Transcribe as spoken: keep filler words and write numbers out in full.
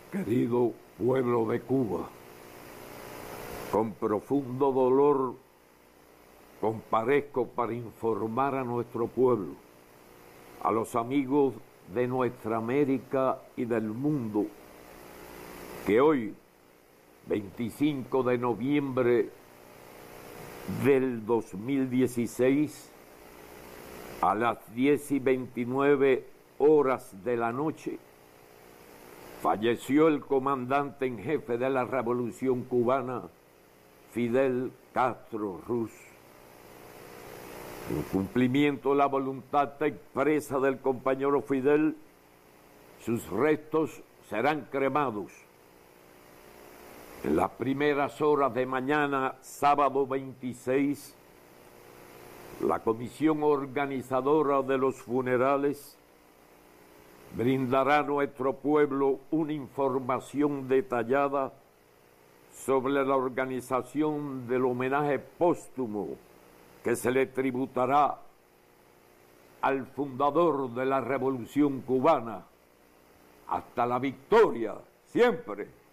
Querido pueblo de Cuba, con profundo dolor comparezco para informar a nuestro pueblo, a los amigos de nuestra América y del mundo, que hoy, veinticinco de noviembre del dos mil dieciséis, a las diez y veintinueve horas de la noche, falleció el comandante en jefe de la Revolución Cubana, Fidel Castro Ruz. En cumplimiento de la voluntad expresa del compañero Fidel, sus restos serán cremados en las primeras horas de mañana, sábado veintiséis. La comisión organizadora de los funerales brindará a nuestro pueblo una información detallada sobre la organización del homenaje póstumo que se le tributará al fundador de la Revolución Cubana hasta la victoria, siempre.